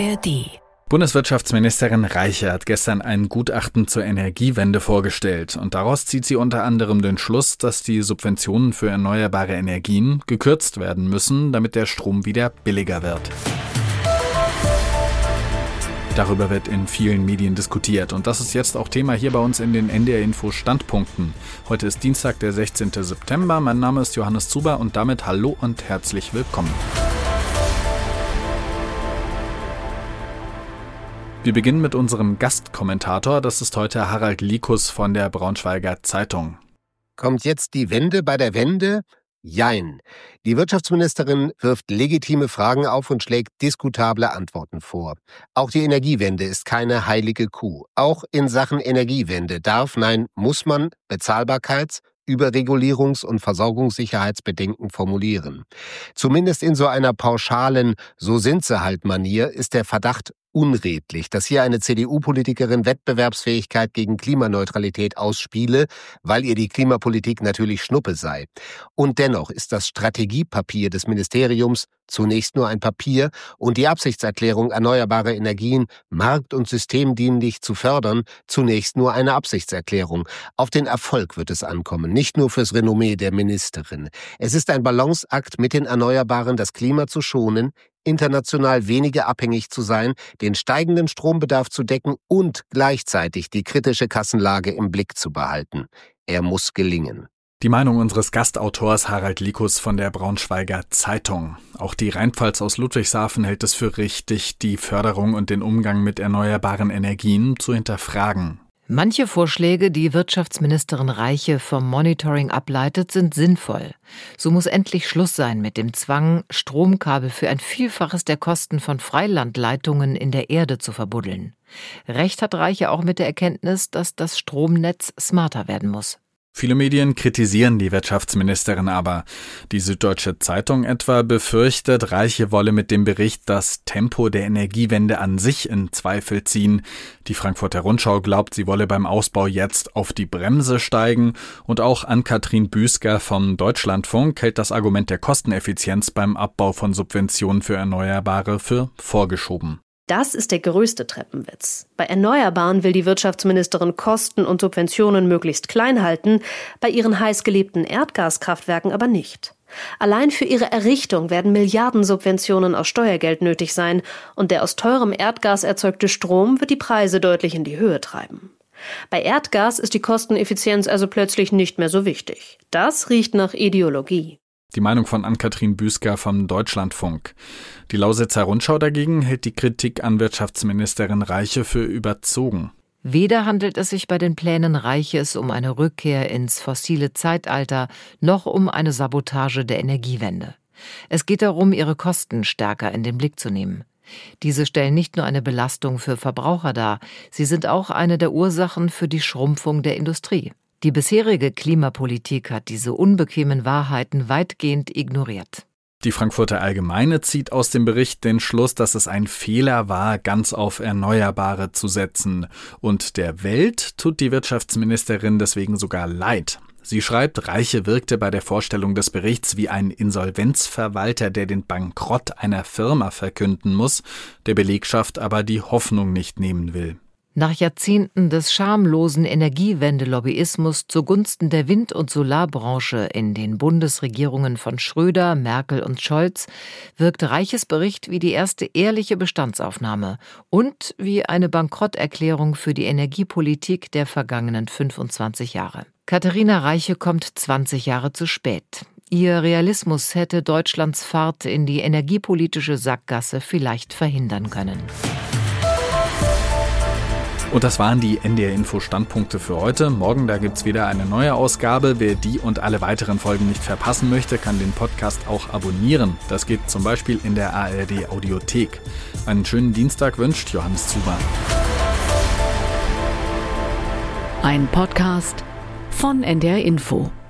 ARD. Bundeswirtschaftsministerin Reiche hat gestern ein Gutachten zur Energiewende vorgestellt und daraus zieht sie unter anderem den Schluss, dass die Subventionen für erneuerbare Energien gekürzt werden müssen, damit der Strom wieder billiger wird. Darüber wird in vielen Medien diskutiert und das ist jetzt auch Thema hier bei uns in den NDR Info Standpunkten. Heute ist Dienstag, der 16. September. Mein Name ist Johannes Zuber und damit hallo und herzlich willkommen. Wir beginnen mit unserem Gastkommentator. Das ist heute Harald Likus von der Braunschweiger Zeitung. Kommt jetzt die Wende bei der Wende? Jein. Die Wirtschaftsministerin wirft legitime Fragen auf und schlägt diskutable Antworten vor. Auch die Energiewende ist keine heilige Kuh. Auch in Sachen Energiewende darf, nein, muss man Bezahlbarkeits-, Überregulierungs- und Versorgungssicherheitsbedenken formulieren. Zumindest in so einer pauschalen So-sind-sie-halt-Manier ist der Verdacht unredlich, dass hier eine CDU-Politikerin Wettbewerbsfähigkeit gegen Klimaneutralität ausspiele, weil ihr die Klimapolitik natürlich Schnuppe sei. Und dennoch ist das Strategiepapier des Ministeriums zunächst nur ein Papier und die Absichtserklärung, erneuerbare Energien markt- und systemdienlich zu fördern, zunächst nur eine Absichtserklärung. Auf den Erfolg wird es ankommen, nicht nur fürs Renommee der Ministerin. Es ist ein Balanceakt mit den Erneuerbaren, das Klima zu schonen, international weniger abhängig zu sein, den steigenden Strombedarf zu decken und gleichzeitig die kritische Kassenlage im Blick zu behalten. Er muss gelingen. Die Meinung unseres Gastautors Harald Likus von der Braunschweiger Zeitung. Auch die Rheinpfalz aus Ludwigshafen hält es für richtig, die Förderung und den Umgang mit erneuerbaren Energien zu hinterfragen. Manche Vorschläge, die Wirtschaftsministerin Reiche vom Monitoring ableitet, sind sinnvoll. So muss endlich Schluss sein mit dem Zwang, Stromkabel für ein Vielfaches der Kosten von Freilandleitungen in der Erde zu verbuddeln. Recht hat Reiche auch mit der Erkenntnis, dass das Stromnetz smarter werden muss. Viele Medien kritisieren die Wirtschaftsministerin aber. Die Süddeutsche Zeitung etwa befürchtet, Reiche wolle mit dem Bericht das Tempo der Energiewende an sich in Zweifel ziehen. Die Frankfurter Rundschau glaubt, sie wolle beim Ausbau jetzt auf die Bremse steigen. Und auch Ann-Kathrin Büsker vom Deutschlandfunk hält das Argument der Kosteneffizienz beim Abbau von Subventionen für Erneuerbare für vorgeschoben. Das ist der größte Treppenwitz. Bei Erneuerbaren will die Wirtschaftsministerin Kosten und Subventionen möglichst klein halten, bei ihren heißgeliebten Erdgaskraftwerken aber nicht. Allein für ihre Errichtung werden Milliardensubventionen aus Steuergeld nötig sein und der aus teurem Erdgas erzeugte Strom wird die Preise deutlich in die Höhe treiben. Bei Erdgas ist die Kosteneffizienz also plötzlich nicht mehr so wichtig. Das riecht nach Ideologie. Die Meinung von Ann-Kathrin Büsker vom Deutschlandfunk. Die Lausitzer Rundschau dagegen hält die Kritik an Wirtschaftsministerin Reiche für überzogen. Weder handelt es sich bei den Plänen Reiches um eine Rückkehr ins fossile Zeitalter, noch um eine Sabotage der Energiewende. Es geht darum, ihre Kosten stärker in den Blick zu nehmen. Diese stellen nicht nur eine Belastung für Verbraucher dar, sie sind auch eine der Ursachen für die Schrumpfung der Industrie. Die bisherige Klimapolitik hat diese unbequemen Wahrheiten weitgehend ignoriert. Die Frankfurter Allgemeine zieht aus dem Bericht den Schluss, dass es ein Fehler war, ganz auf Erneuerbare zu setzen. Und der Welt tut die Wirtschaftsministerin deswegen sogar leid. Sie schreibt, Reiche wirkte bei der Vorstellung des Berichts wie ein Insolvenzverwalter, der den Bankrott einer Firma verkünden muss, der Belegschaft aber die Hoffnung nicht nehmen will. Nach Jahrzehnten des schamlosen Energiewende-Lobbyismus zugunsten der Wind- und Solarbranche in den Bundesregierungen von Schröder, Merkel und Scholz wirkt Reiches Bericht wie die erste ehrliche Bestandsaufnahme und wie eine Bankrotterklärung für die Energiepolitik der vergangenen 25 Jahre. Katharina Reiche kommt 20 Jahre zu spät. Ihr Realismus hätte Deutschlands Fahrt in die energiepolitische Sackgasse vielleicht verhindern können. Und das waren die NDR-Info-Standpunkte für heute. Morgen, da gibt's wieder eine neue Ausgabe. Wer die und alle weiteren Folgen nicht verpassen möchte, kann den Podcast auch abonnieren. Das geht zum Beispiel in der ARD-Audiothek. Einen schönen Dienstag wünscht Johannes Zuber. Ein Podcast von NDR Info.